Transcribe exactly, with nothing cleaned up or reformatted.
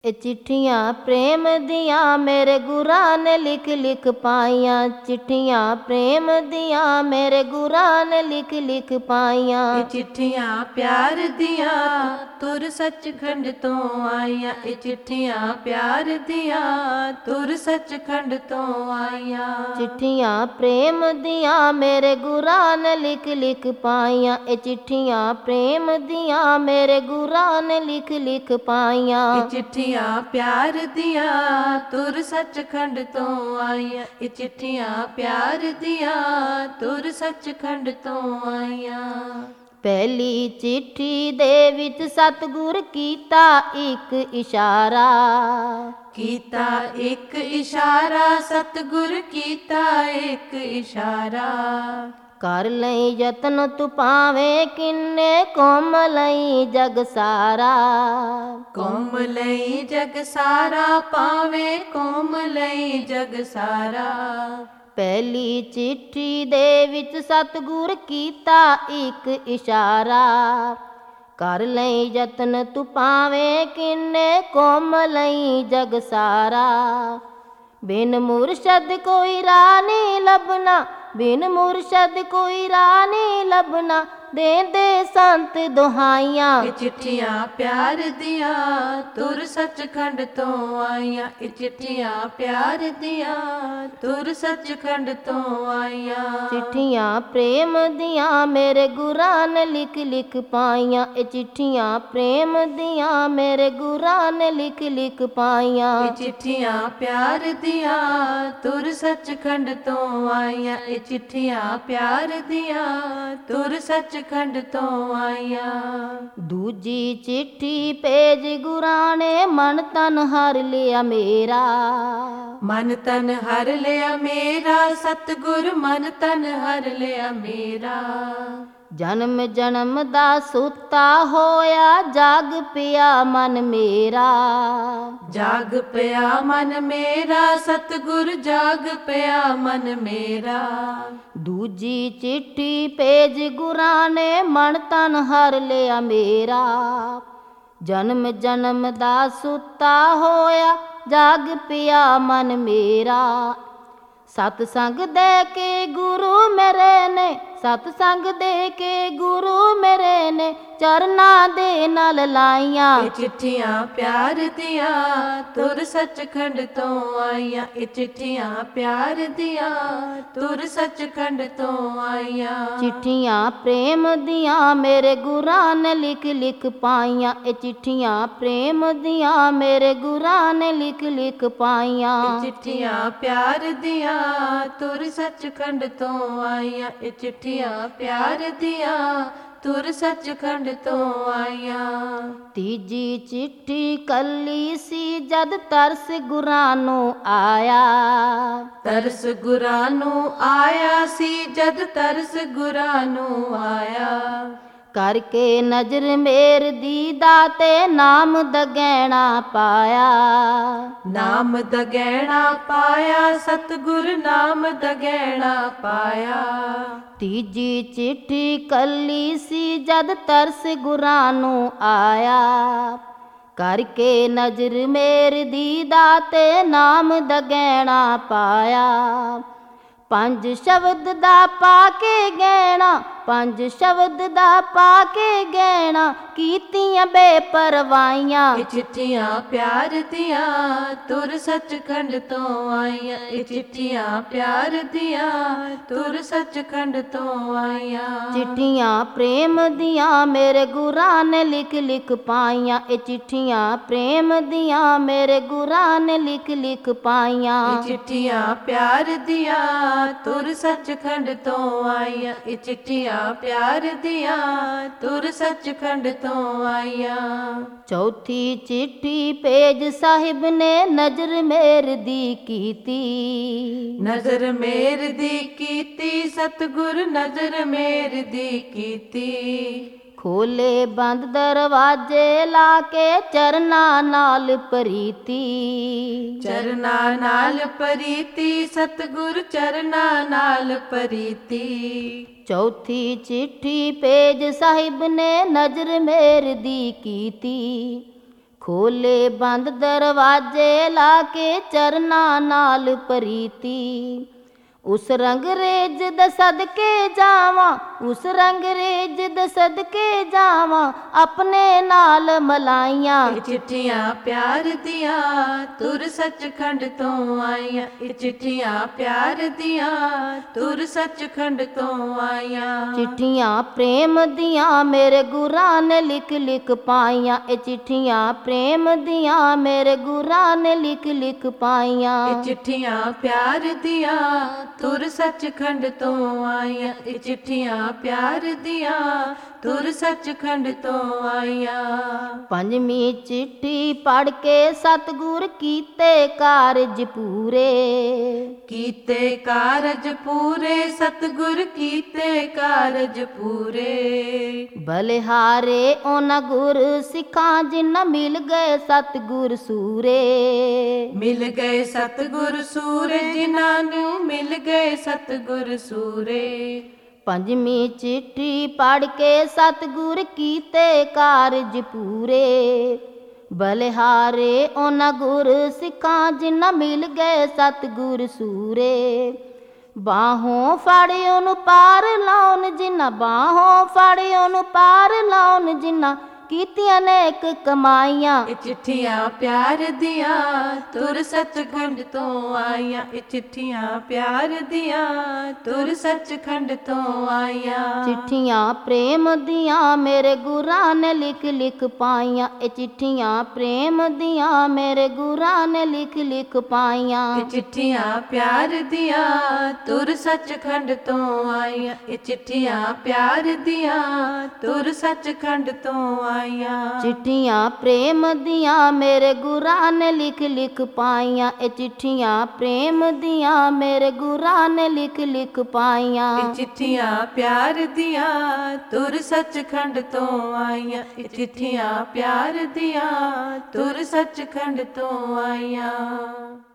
ਇਹ ਚਿੱਠੀਆਂ ਪ੍ਰੇਮ ਦੀਆਂ ਮੇਰੇ ਗੁਰਾਂ ਨੇ ਲਿਖ ਲਿਖ ਪਾਈਆਂ। ਚਿੱਠੀਆਂ ਪ੍ਰੇਮ ਦੀਆਂ ਮੇਰੇ ਗੁਰਾਂ ਨੇ ਲਿਖ ਲਿਖ ਪਾਈਆਂ। ਇਹ ਚਿੱਠੀਆਂ ਪਿਆਰ ਦੀਆਂ ਤੁਰ ਸੱਚਖੰਡ ਤੋਂ ਆਈਆਂ। ਇਹ ਚਿੱਠੀਆਂ ਪਿਆਰ ਦੀਆਂ ਤੁਰ ਸੱਚਖੰਡ ਤੋਂ ਆਈਆਂ। ਚਿੱਠੀਆਂ ਪ੍ਰੇਮ ਦੀਆਂ ਮੇਰੇ ਗੁਰਾਂ ਨੇ ਲਿਖ ਲਿਖ ਪਾਈਆਂ। ਇਹ ਚਿੱਠੀਆਂ ਪ੍ਰੇਮ ਦੀਆਂ ਮੇਰੇ ਗੁਰਾਂ ਨੇ ਲਿਖ ਲਿਖ ਪਾਈਆਂ। ਇਹ ਚਿੱਠੀਆਂ ਪਿਆਰ ਦੀਆਂ ਤੁਰ ਸੱਚਖੰਡ ਤੋਂ ਆਈਆਂ। ਇਹ ਚਿੱਠੀਆਂ ਪਿਆਰ ਦੀਆਂ ਤੁਰ ਸੱਚਖੰਡ ਤੋਂ ਆਈਆਂ। ਪਹਿਲੀ ਚਿੱਠੀ ਦੇ ਵਿੱਚ ਸਤਿਗੁਰ ਕੀਤਾ ਇੱਕ ਇਸ਼ਾਰਾ। ਕੀਤਾ ਇੱਕ ਇਸ਼ਾਰਾ ਸਤਿਗੁਰ ਕੀਤਾ ਇੱਕ ਇਸ਼ਾਰਾ। ਕਰ ਲਈ ਯਤਨ ਤੂੰ ਭਾਵੇਂ ਕਿੰਨੇ ਕੌਮ ਲਈ ਜਗ ਸਾਰਾ। ਕੌਮ ਲਈ ਜਗ ਸਾਰਾ ਪਾਵੇਂ ਕੌਮ ਲਈ ਜਗ ਸਾਰਾ। ਪਹਿਲੀ ਚਿੱਠੀ ਦੇ ਵਿੱਚ ਸਤਿਗੁਰ ਕੀਤਾ ਇੱਕ ਇਸ਼ਾਰਾ। ਕਰ ਲਈ ਯਤਨ ਤੂੰ ਭਾਵੇਂ ਕਿੰਨੇ ਕੌਮ ਲਈ ਜਗ ਸਾਰਾ। ਬਿਨ ਮੁਰਸ਼ਦ ਕੋਈ ਰਾਹ ਨਹੀਂ ਲੱਭਣਾ। ਬਿਨ ਮੁਰਸ਼ਦ ਕੋਈ ਰਾਹ ਨਹੀਂ ਲੱਭਣਾ। ਦੇਂਦੇ ਸੰਤ ਦੁਹਾਈਆਂ। ਇਹ ਚਿੱਠੀਆਂ ਪਿਆਰ ਦੀਆਂ ਤੁਰ ਸੱਚਖੰਡ ਤੋਂ ਆਈਆਂ। ਇਹ ਚਿੱਠੀਆਂ ਪਿਆਰ ਦੀਆਂ ਤੁਰ ਸੱਚਖੰਡ ਤੋਂ ਆਈਆਂ। ਚਿੱਠੀਆਂ ਪ੍ਰੇਮ ਦੀਆਂ ਮੇਰੇ ਗੁਰਾਂ ਨੇ ਲਿਖ ਲਿਖ ਪਾਈਆਂ। ਇਹ ਚਿੱਠੀਆਂ ਪ੍ਰੇਮ ਦੀਆਂ ਮੇਰੇ ਗੁਰਾਂ ਨੇ ਲਿਖ ਲਿਖ ਪਾਈਆਂ। ਇਹ ਚਿੱਠੀਆਂ ਪਿਆਰ ਦੀਆਂ ਤੁਰ ਸੱਚਖੰਡ ਤੋਂ ਆਈਆਂ। ਇਹ ਚਿੱਠੀਆਂ ਪਿਆਰ ਦੀਆਂ ਤੁਰ ਸੱਚਖੰਡ ਤੋਂ ਆਈਆਂ। ਦੂਜੀ ਚਿੱਠੀ ਭੇਜ ਗੁਰਾਂ ਨੇ ਮਨ ਤਨ ਹਰ ਲਿਆ ਮੇਰਾ। ਮਨ ਤਨ ਹਰ ਲਿਆ ਮੇਰਾ ਸਤਿਗੁਰ ਮਨ ਤਨ ਹਰ ਲਿਆ ਮੇਰਾ। ਜਨਮ ਜਨਮ ਦਾ ਸੁੱਤਾ ਹੋਇਆ ਜਾਗ ਪਿਆ ਮਨ ਮੇਰਾ। ਜਾਗ ਪਿਆ ਮਨ ਮੇਰਾ ਸਤਿਗੁਰ ਜਾਗ ਪਿਆ ਮਨ ਮੇਰਾ। ਦੂਜੀ ਚਿੱਠੀ ਭੇਜ ਗੁਰਾਂ ਨੇ ਮਨ ਤਨ ਹਰ ਲਿਆ ਮੇਰਾ। ਜਨਮ ਜਨਮ ਦਾ ਸੁੱਤਾ ਹੋਇਆ ਜਾਗ ਪਿਆ ਮਨ ਮੇਰਾ। ਸਤ ਸੰਗ ਦੇ ਕੇ ਗੁਰੂ ਮੇਰੇ ਨੇ ਸਤ ਸੰਗ ਦੇ ਕੇ ਗੁਰੂ ਮੇਰੇ ਨੇ ਚਰਨਾਂ ਦੇ ਨਾਲ ਲਾਈਆਂ। ਇਹ ਚਿੱਠੀਆਂ ਪਿਆਰ ਦੀਆਂ ਤੁਰ ਸੱਚਖੰਡ ਤੋਂ ਆਈਆਂ। ਇਹ ਚਿੱਠੀਆਂ ਪਿਆਰ ਦੀਆਂ ਤੁਰ ਸੱਚਖੰਡ ਤੋਂ ਆਈਆਂ। ਚਿੱਠੀਆਂ ਪ੍ਰੇਮ ਦੀਆਂ ਮੇਰੇ ਗੁਰਾਂ ਨੇ ਲਿਖ ਲਿਖ ਪਾਈਆਂ। ਇਹ ਚਿੱਠੀਆਂ ਪ੍ਰੇਮ ਦੀਆਂ ਮੇਰੇ ਗੁਰਾਂ ਨੇ ਲਿਖ ਲਿਖ ਪਾਈਆਂ। ਇਹ ਚਿੱਠੀਆਂ ਪਿਆਰ ਦੀਆਂ ਤੁਰ ਸੱਚਖੰਡ ਤੋਂ ਆਈਆਂ। ਇਹ ਚਿੱਠੀਆਂ ਪਿਆਰ ਦੀਆਂ ਤੁਰ ਸੱਚਖੰਡ ਤੋਂ ਆਈਆਂ। ਤੀਜੀ ਚਿੱਠੀ ਕੱਲੀ ਸੀ ਜਦ ਤਰਸ ਗੁਰਾਂ ਨੂੰ ਆਇਆ। ਤਰਸ ਗੁਰਾਂ ਨੂੰ ਆਇਆ ਸੀ ਜਦ ਤਰਸ ਗੁਰਾਂ ਨੂੰ ਆਇਆ। ਕਰਕੇ ਨਜ਼ਰ ਮੇਰ ਦੀ ਦਾਤੇ ਨਾਮ ਦਾ ਗਹਿਣਾ ਪਾਇਆ। ਨਾਮ ਦਾ ਗਹਿਣਾ ਪਾਇਆ ਸਤਿਗੁਰ ਨਾਮ ਦਾ ਗਹਿਣਾ ਪਾਇਆ। ਤੀਜੀ ਚਿੱਠੀ ਕੱਲੀ ਸੀ ਜਦ ਤਰਸ ਗੁਰਾਂ ਨੂੰ ਆਇਆ। ਕਰਕੇ ਨਜ਼ਰ ਮੇਰ ਦੀ ਦਾਤੇ ਨਾਮ ਦਾ ਗਹਿਣਾ ਪਾਇਆ। ਪੰਜ ਸ਼ਬਦ ਦਾ ਪਾ ਕੇ ਗਹਿਣਾ ਪੰਜ ਸ਼ਬਦ ਦਾ ਪਾ ਕੇ ਗਹਿਣਾ ਕੀਤੀਆਂ ਬੇਪਰਵਾਹੀਆਂ। ਇਹ ਚਿੱਠੀਆਂ ਪਿਆਰ ਦੀਆਂ ਤੁਰ ਸੱਚਖੰਡ ਤੋਂ ਆਈਆਂ। ਇਹ ਚਿੱਠੀਆਂ ਪਿਆਰ ਦੀਆਂ ਤੁਰ ਸੱਚਖੰਡ ਤੋਂ ਆਈਆਂ। ਚਿੱਠੀਆਂ ਪ੍ਰੇਮ ਦੀਆਂ ਮੇਰੇ ਗੁਰਾਂ ਨੇ ਲਿਖ ਲਿਖ ਪਾਈਆਂ। ਇਹ ਚਿੱਠੀਆਂ ਪ੍ਰੇਮ ਦੀਆਂ ਮੇਰੇ ਗੁਰਾਂ ਨੇ ਲਿਖ ਲਿਖ ਪਾਈਆਂ। ਇਹ ਚਿੱਠੀਆਂ ਪਿਆਰ ਦੀਆਂ ਤੁਰ ਸੱਚਖੰਡ ਤੋਂ ਆਈਆਂ। ਇਹ ਚਿੱਠੀਆਂ ਪਿਆਰ ਦੀਆਂ ਤੁਰ ਸੱਚਖੰਡ ਤੋਂ ਆਈਆਂ। ਚੌਥੀ ਚਿੱਠੀ ਭੇਜ ਸਾਹਿਬ ਨੇ ਨਜ਼ਰ ਮੇਰ ਦੀ ਕੀਤੀ। ਨਜ਼ਰ ਮੇਰ ਦੀ ਕੀਤੀ ਸਤਿਗੁਰ ਨਜ਼ਰ ਮੇਰ ਦੀ ਕੀਤੀ। ਖੋਲੇ ਬੰਦ ਦਰਵਾਜ਼ੇ ਲਾ ਕੇ ਚਰਨਾਂ ਨਾਲ ਪ੍ਰੀਤੀ। ਚਰਨਾਂ ਨਾਲ ਪ੍ਰੀਤੀ ਸਤਿਗੁਰ ਚਰਨਾਂ ਨਾਲ ਪ੍ਰੀਤੀ। ਚੌਥੀ ਚਿੱਠੀ ਭੇਜ ਸਾਹਿਬ ਨੇ ਨਜ਼ਰ ਮੇਰ ਦੀ ਕੀਤੀ। ਖੋਲੇ ਬੰਦ ਦਰਵਾਜ਼ੇ ਲਾ ਕੇ ਚਰਨਾਂ ਨਾਲ ਪ੍ਰੀਤੀ। ਉਸ ਰੰਗਰੇਜ਼ ਦੇ ਸਦਕੇ ਜਾਵਾਂ, ਉਸ ਰੰਗਰੇਜ਼ ਦੇ ਸਦਕੇ ਜਾਵਾਂ, ਆਪਣੇ ਨਾਲ ਮਲਾਈਆਂ। ਇਹ ਚਿੱਠੀਆਂ ਪਿਆਰ ਦੀਆਂ ਤੁਰ ਸੱਚਖੰਡ ਤੋਂ ਆਈਆਂ, ਇਹ ਚਿੱਠੀਆਂ ਪਿਆਰ ਦੀਆਂ ਤੁਰ ਸੱਚਖੰਡ ਤੋਂ ਆਈਆਂ। ਚਿੱਠੀਆਂ ਪ੍ਰੇਮ ਦੀਆਂ ਮੇਰੇ ਗੁਰਾਂ ਨੇ ਲਿਖ ਲਿਖ ਪਾਈਆਂ, ਇਹ ਚਿੱਠੀਆਂ ਪ੍ਰੇਮ ਦੀਆਂ ਮੇਰੇ ਗੁਰਾਂ ਨੇ ਲਿਖ ਲਿਖ ਪਾਈਆਂ। ਇਹ ਚਿੱਠੀਆਂ ਪਿਆਰ ਦੀਆਂ ਤੁਰ ਸੱਚਖੰਡ ਤੋਂ ਆਈਆਂ, ਇਹ ਚਿੱਠੀਆਂ ਪਿਆਰ ਦੀਆਂ ਤੁਰ ਸੱਚਖੰਡ ਤੋਂ ਆਈਆਂ। ਪੰਜਵੀਂ ਚਿੱਠੀ ਪੜ੍ਹ ਕੇ ਸਤਿਗੁਰ ਕੀਤੇ ਕਾਰਜ ਪੂਰੇ, ਕੀਤੇ ਕਾਰਜ ਪੂਰੇ ਸਤਿਗੁਰ ਕੀਤੇ ਕਾਰਜ ਪੂਰੇ। ਬਲਿਹਾਰੇ ਉਹਨਾਂ ਗੁਰ ਸਿੱਖਾਂ ਜਿਨ੍ਹਾਂ ਮਿਲ ਗਏ ਸਤਿਗੁਰ ਸੂਰੇ। ਮਿਲ ਗਏ ਸਤਿਗੁਰ ਸੂਰੇ ਜਿਨ੍ਹਾਂ ਨੂੰ ਮਿਲ ਗਏ ਸਤਿਗੁਰ ਸੂਰੇ। ਪੰਜਵੀਂ ਚਿੱਠੀ ਪੜ੍ਹ ਕੇ ਸਤਿਗੁਰ ਕੀਤੇ ਕਾਰਜ ਪੂਰੇ। ਬਲਿਹਾਰੇ ਉਹਨਾਂ ਗੁਰ ਸਿੱਖਾਂ ਜਿਨ੍ਹਾਂ ਮਿਲ ਗਏ ਸਤਿਗੁਰ ਸੂਰੇ। ਬਾਹੋਂ ਫੜ ਉਹਨੂੰ ਪਾਰ ਲਾਉਣ ਜਿਨ੍ਹਾਂ, ਬਾਹੋਂ ਫੜ ਉਹਨੂੰ ਪਾਰ ਲਾਉਣ ਜਿਨ੍ਹਾਂ, ਕੀਤੀਆਂ ਨੇਕ ਕਮਾਈਆਂ। ਇਹ ਚਿੱਠੀਆਂ ਪਿਆਰ ਦੀਆਂ ਤੁਰ ਸੱਚਖੰਡ ਤੋਂ ਆਈਆਂ, ਇਹ ਚਿੱਠੀਆਂ ਪਿਆਰ ਦੀਆਂ ਤੁਰ ਸੱਚਖੰਡ ਤੋਂ ਆਈਆਂ। ਚਿੱਠੀਆਂ ਪ੍ਰੇਮ ਦੀਆਂ ਮੇਰੇ ਗੁਰਾਂ ਨੇ ਲਿਖ ਲਿਖ ਪਾਈਆਂ, ਇਹ ਚਿੱਠੀਆਂ ਪ੍ਰੇਮ ਦੀਆਂ ਮੇਰੇ ਗੁਰਾਂ ਨੇ ਲਿਖ ਲਿਖ ਪਾਈਆਂ। ਇਹ ਚਿੱਠੀਆਂ ਪਿਆਰ ਦੀਆਂ ਤੁਰ ਸੱਚਖੰਡ ਤੋਂ ਆਈਆਂ, ਇਹ ਚਿੱਠੀਆਂ ਪਿਆਰ ਦੀਆਂ ਤੁਰ ਸੱਚਖੰਡ ਤੋਂ ਆਈਆਂ। ਚਿੱਠੀਆਂ ਪ੍ਰੇਮ ਦੀਆਂ ਮੇਰੇ ਗੁਰਾਂ ਨੇ ਲਿਖ ਲਿਖ ਪਾਈਆਂ, ਇਹ ਚਿੱਠੀਆਂ ਪ੍ਰੇਮ ਦੀਆਂ ਮੇਰੇ ਗੁਰਾਂ ਨੇ ਲਿਖ ਲਿਖ ਪਾਈਆਂ। ਇਹ ਚਿੱਠੀਆਂ ਪਿਆਰ ਦੀਆਂ ਤੁਰ ਸੱਚਖੰਡ ਤੋਂ ਆਈਆਂ, ਇਹ ਚਿੱਠੀਆਂ ਪਿਆਰ ਦੀਆਂ ਤੁਰ ਸੱਚਖੰਡ ਤੋਂ ਆਈਆਂ।